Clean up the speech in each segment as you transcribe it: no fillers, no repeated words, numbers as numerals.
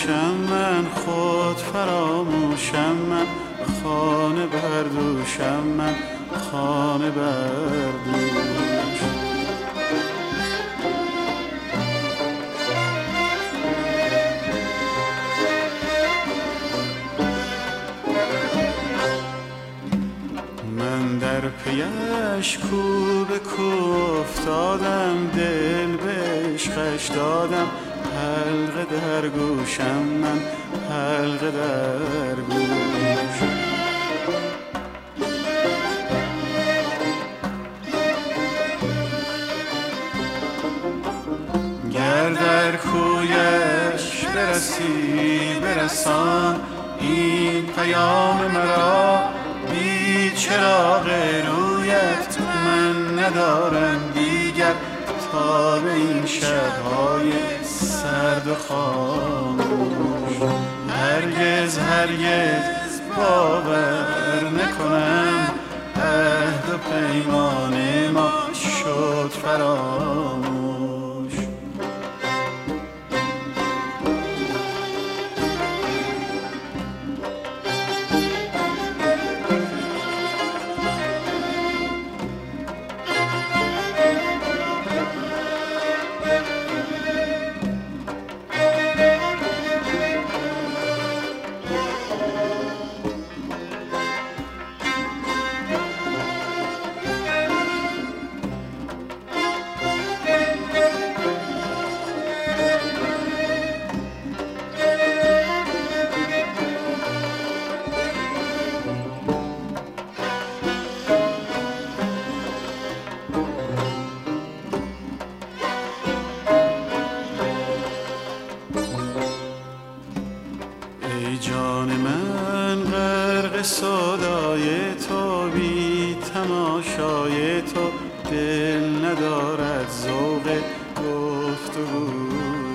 فراموشم من، خود فراموشم من، خانه بردوشم من، خانه بردوش. من در پیش کو به کو افتادم، دل به عشقش دادم، حلقه در گوشم من، حلقه در گوش. گر در کویش برسی برسان این پیام مرا، بی چراغ رویت من ندارم دیگر تا به این شب‌های سرد و خاموش. هرگز هرگز باور نکنم عهد و پیمان ما شد فراموش. ای جان من غرق سودای تو، بی تماشای تو دل ندارد ذوق گفتگو.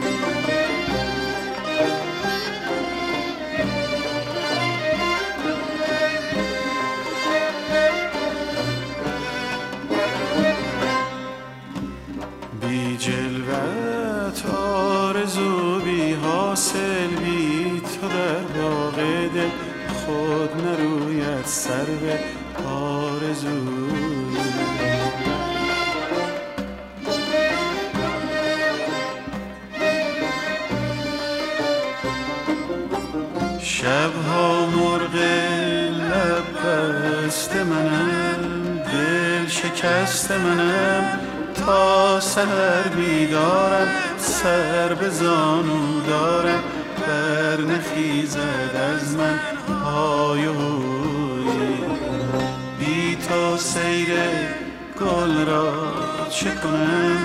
بی جلوت آرزو بی حاصل، بی تو در باغ دل خود نروید سرو آرزو. شبها مرغ لب بست منم، دل شکست منم، تا سحر بیدارم، سر به زانو دارم، بر نخیزد از من های و هوی. بی تو سیر گل را چه کنم،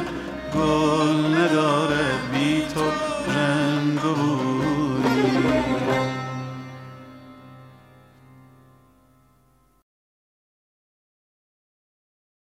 گل ندارد بی تو رنگ و بوی.